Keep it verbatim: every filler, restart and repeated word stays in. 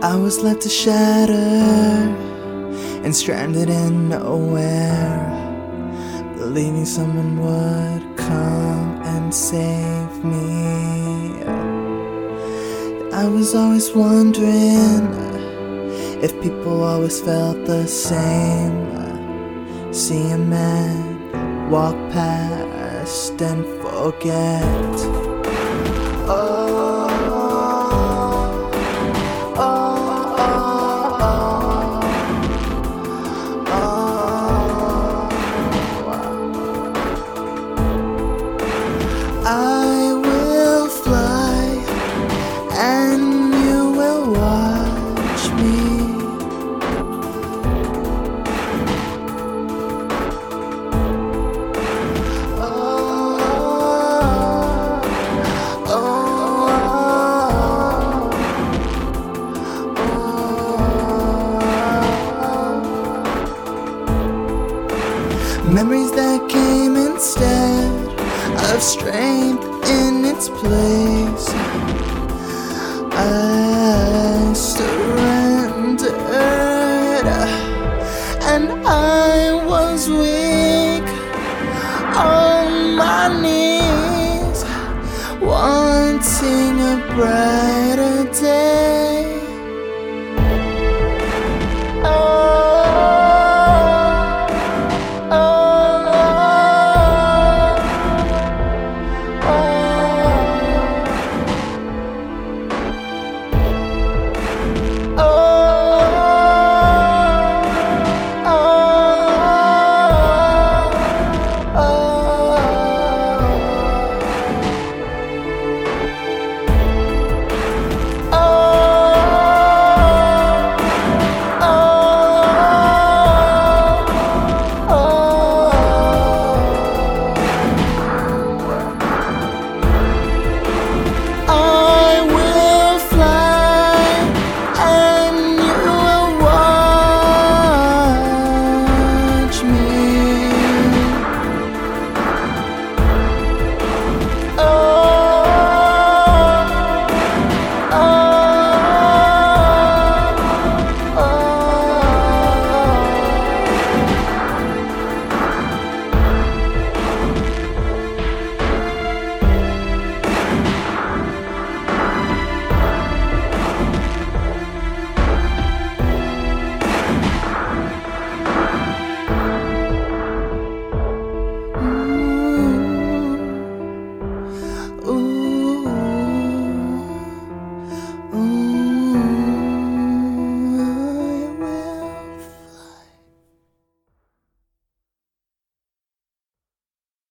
I was left to shatter and stranded in nowhere, believing someone would come and save me. I was always wondering if people always felt the same. See a man walk past and forget. Oh, oh, oh, oh, oh. I will fly and you will watch me. Memories that came instead of strength in its place. I surrendered and I was weak on my knees, wanting a break.